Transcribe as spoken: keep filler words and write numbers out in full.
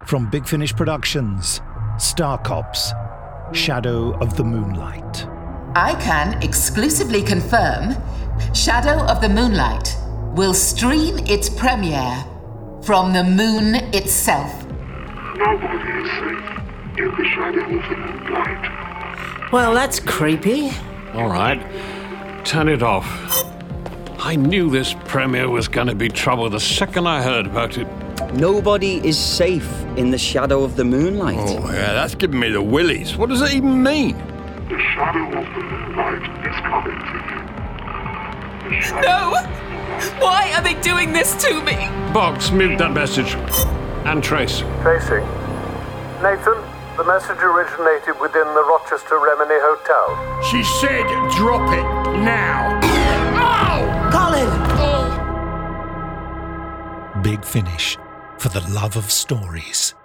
From Big Finish Productions, Star Cops, Shadow of the Moonlight. I can exclusively confirm Shadow of the Moonlight will stream its premiere from the moon itself. Nobody is safe in the shadow of the moonlight. Well, that's creepy. All right, turn it off. I knew this premiere was going to be trouble the second I heard about it. Nobody is safe in the shadow of the moonlight. Oh, yeah, that's giving me the willies. What does it even mean? The shadow of the moonlight is coming to you. No! Why are they doing this to me? Box, mute that message. And Trace. Tracing. Nathan, the message originated within the Rochester Remini Hotel. She said drop it now. Oh! Colin! Big Finish, for the love of stories.